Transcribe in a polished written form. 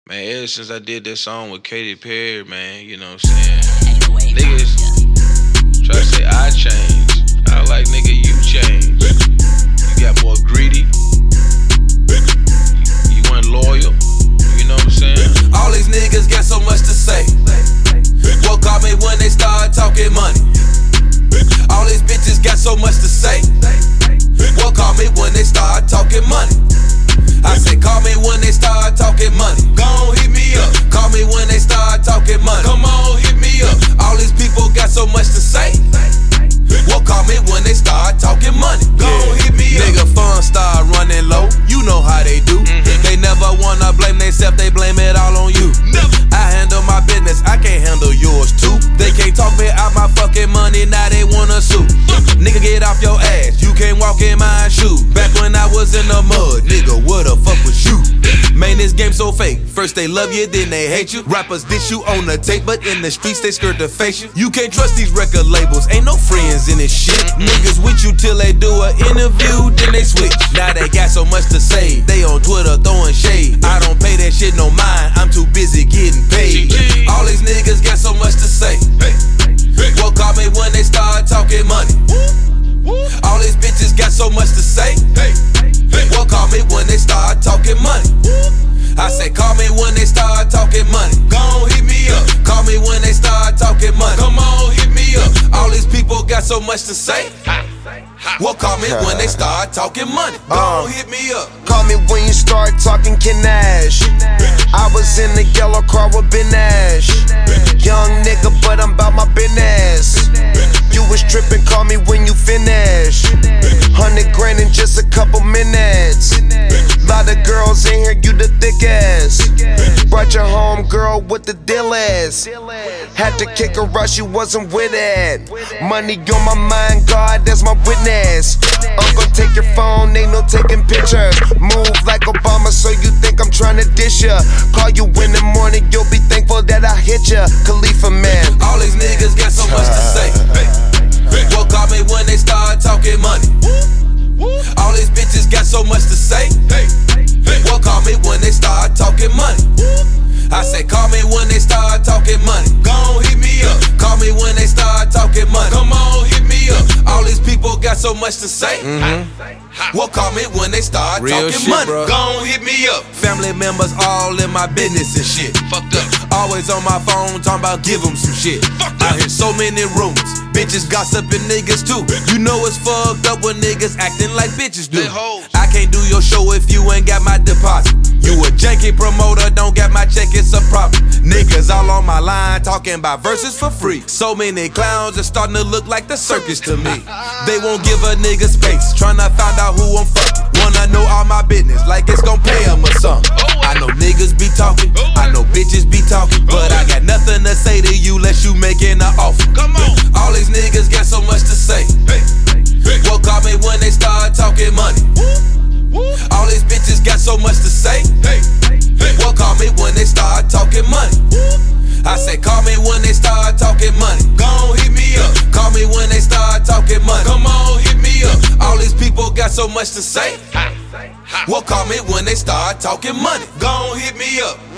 Man, ever since I did that song with Katy Perry, man, you know what I'm saying? Niggas try to say I changed. I like, nigga, you changed. You got more greedy. You weren't loyal. You know what I'm saying? All these niggas got so much to say. What call me when they start talking money? All these bitches got so much to say. What call me when they start talking money? I say call me when they start talking money. Go on, hit me up. Call me when they start talking money. Come on, hit me up. All these people got so much to say. What call me when they start talking money? Go on, hit me up. Nigga, fun start running low. You know how they do. They never wanna blame themselves, they blame it all on you. I handle my business, I can't handle yours too. They can't talk me out my fucking money, now they wanna sue. Nigga, get off your ass, you can't walk in my shoes. Back when I was in the mud, nigga, what the fuck was you? Man, this game so fake. First they love you, then they hate you. Rappers diss you on the tape, but in the streets they scared to face you. You can't trust these record labels, ain't no friends in this shit. Niggas with you till they do an interview, then they switch. Now they got so much to say, they on Twitter throwing shade. I don't pay that shit no mind, I'm too busy getting paid. All these niggas got so much to say. What call me when they start talking money? All these bitches got so much to say. What call me when they start talking money? I say call me when they start talking money. Go on, hit me up. Call me when they start talking money. Come on, hit me up. All these people got so much to say. What call me when they start talking money? Go on, hit me up. Call me when you start talking Kinash. I was in the yellow car with Ben Ash. Young nigga, but I'm about my business. You was tripping, call me when you finish. 100 grand in just a couple minutes. Lot of girls in here, you the thick ass. Brought your home girl with the deal ass. Had to kick her out, she wasn't with it. Money on my mind, God, that's my witness. I'm gon' take your phone, ain't no taking pictures. Move like Obama, so you think I'm tryna dish ya. Call you in the morning, you'll be thankful that I hit ya. Khalifa, man. All these niggas got so much to say. What call me when they start talking money? All these bitches got so much to say. What call me when they start talking money? I say call me when they start talking money. Go on, hit me up. Call me when they start talking money. Come on, hit me up. All these people got so much to say. What call me when they start Real talking shit, money? bro. Go on, hit me up. Family members all in my business and shit. Fucked up. Always on my phone talking about give them some shit. I hear so many rumors. Bitches gossiping niggas too. You know it's fucked up when niggas acting like bitches do. I can't do your show if you ain't got my deposit. You a janky promoter, don't got my check, it's a problem. Niggas all on my line talking about verses for free. So many clowns, it's starting to look like the circus to me. They won't give a nigga space, tryna find out who I'm fucking. Wanna know all my business, like it's gon' pay them or something. I know niggas be talking, I know bitches be talking, but I got nothing to say to you unless you making an offer. Come on. All these niggas got so much to say. What call me when they start talking money? All these bitches got so much to say. What call me when they start talking money? I say call me when they start talking money. Go on, hit me up. Call me when they start talking money. Come on, hit me up. All these people got so much to say. What call me when they start talking money? Go on, hit me up.